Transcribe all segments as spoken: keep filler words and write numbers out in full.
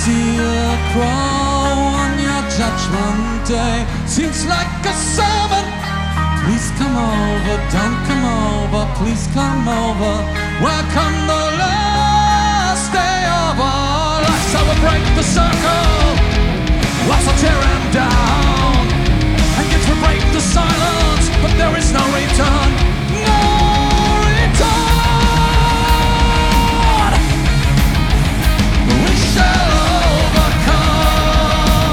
see a crow on your judgment day. Seems like a sermon. Please come over, don't come over, please come over. Welcome the last day of our lives. So we'll break the circle, whilst I tear him down. And yet we break the silence, but there is no return. No return. We shall overcome.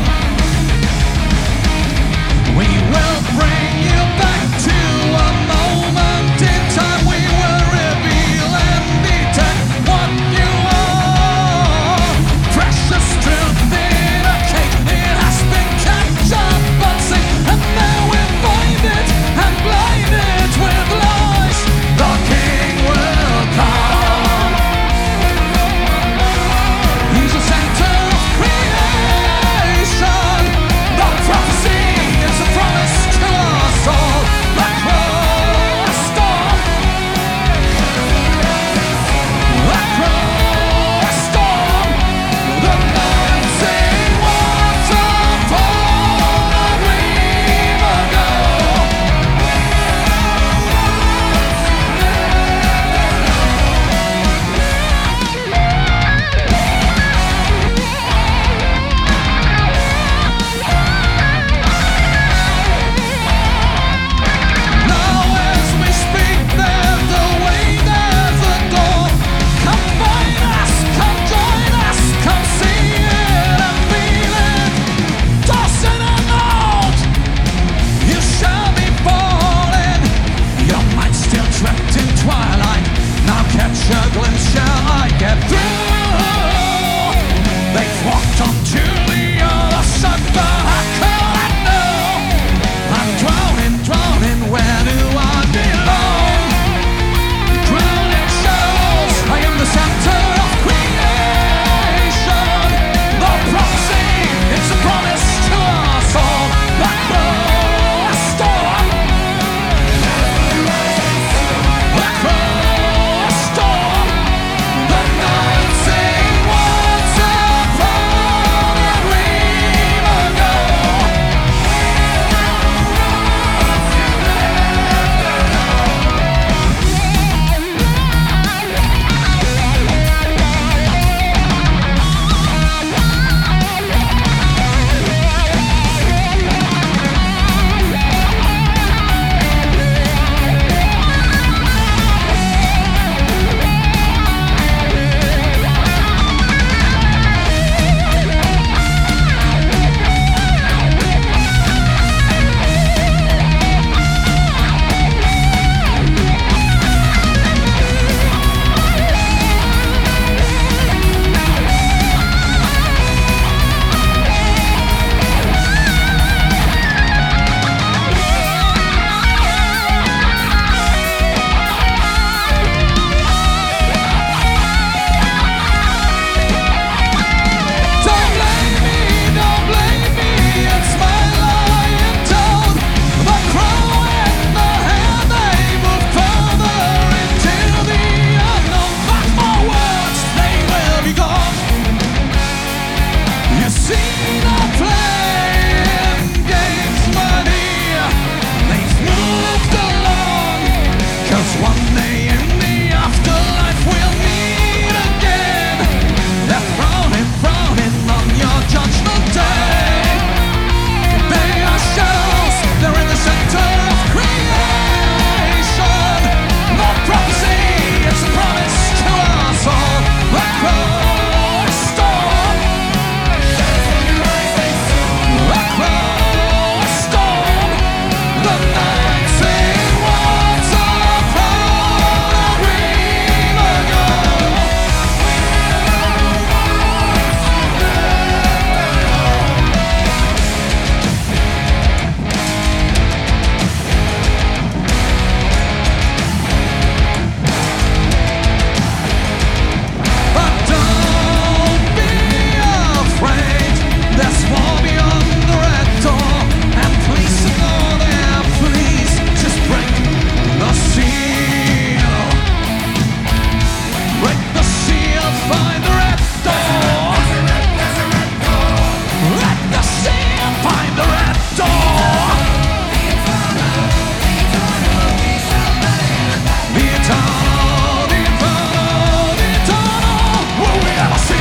We will bring you back to a moment in time. We will reveal and detect what you are. Precious truth in a cake, it has been captured but seen, and now we find it and blind it with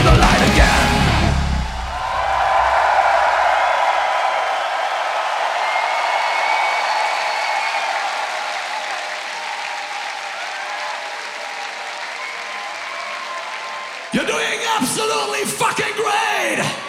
the light again. You're doing absolutely fucking great!